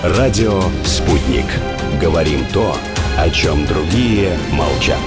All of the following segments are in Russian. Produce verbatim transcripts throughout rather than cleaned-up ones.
Радио «Спутник». Говорим то, о чем другие молчат.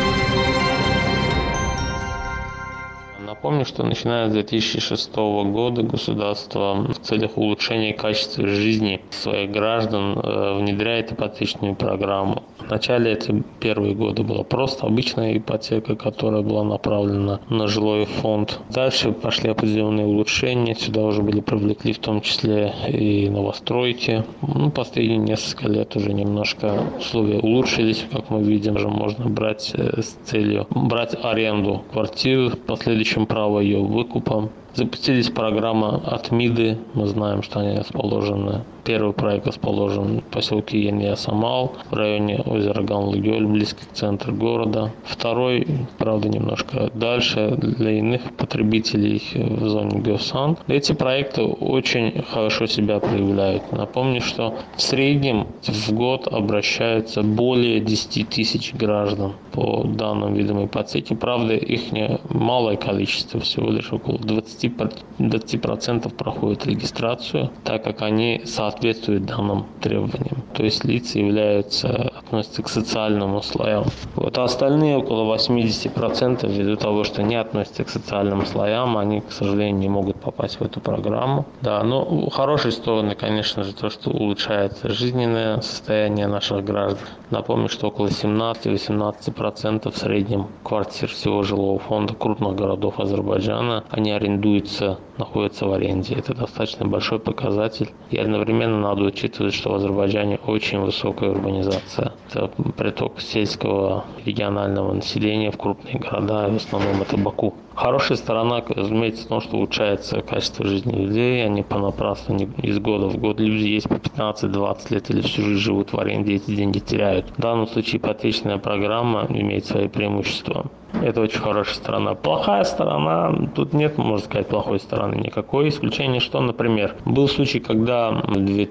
Напомню, что начиная с две тысячи шестого года государство в целях улучшения качества жизни своих граждан внедряет ипотечную программу. Вначале эти первые годы была просто обычная ипотека, которая была направлена на жилой фонд. Дальше пошли определенные улучшения. Сюда уже были привлекли в том числе и новостройки. Ну, последние несколько лет уже немножко условия улучшились. Как мы видим, уже можно брать с целью брать аренду квартиры, в последующем право ее выкупа. Запустились программы от МИДы. Мы знаем, что они расположены. Первый проект расположен в поселке Ен-Ясамал, в районе озера Ганлы-Гёль, близко к центру города. Второй, правда, немножко дальше, для иных потребителей в зоне Гёсан. Эти проекты очень хорошо себя проявляют. Напомню, что в среднем в год обращаются более десять тысяч граждан по данным видам ипотеки. Правда, их не малое количество, всего лишь около двадцать процентов проходит регистрацию, так как они соответствуют данным требованиям. То есть лица являются, относятся к социальным слоям. Вот, а остальные около восемьдесят процентов ввиду того, что не относятся к социальным слоям, они, к сожалению, не могут попасть в эту программу. Да, но хорошие стороны, конечно же, то, что улучшается жизненное состояние наших граждан. Напомню, что около семнадцать-восемнадцать процентов в среднем квартир всего жилого фонда крупных городов Азербайджана, они арендуются, находятся в аренде. Это достаточно большой показатель. И одновременно надо учитывать, что в Азербайджане очень высокая урбанизация. Это приток сельского регионального населения в крупные города, и в основном это Баку. Хорошая сторона, разумеется, в том, что улучшается качество жизни людей. Они понапрасну не из года в год. Люди есть по пятнадцать-двадцать лет или всю жизнь живут в аренде, эти деньги теряют. В данном случае ипотечная программа имеет свои преимущества. Это очень хорошая сторона. Плохая сторона, тут нет, можно сказать, плохой стороны никакой. Исключение, что, например, был случай, когда в две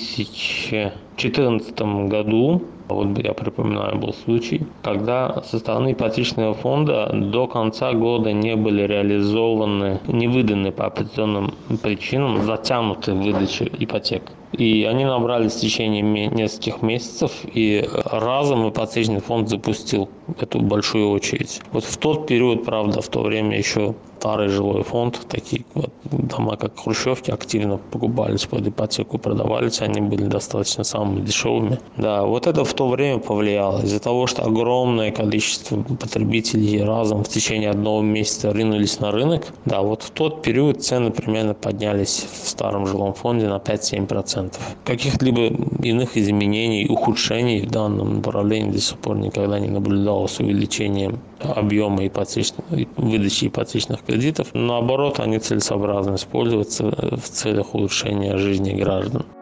тысячи четырнадцатом году, вот я припоминаю, был случай, когда со стороны ипотечного фонда до конца года не были реализованы, не выданы по определенным причинам, затянуты выдачи ипотек. И они набрались в течение нескольких месяцев, и разом ипотечный фонд запустил эту большую очередь. Вот в тот период, правда, в то время еще старый жилой фонд, такие вот дома, как хрущевки, активно покупались под ипотеку, продавались, они были достаточно самыми дешевыми. Да, вот это в то время повлияло. Из-за того, что огромное количество потребителей разом в течение одного месяца ринулись на рынок, да, вот в тот период цены примерно поднялись в старом жилом фонде на пять-семь процентов. Каких-либо иных изменений, ухудшений в данном направлении до сих пор никогда не наблюдалось с увеличением объема ипотечных, выдачи ипотечных кредитов. Наоборот, они целесообразно используются в целях улучшения жизни граждан.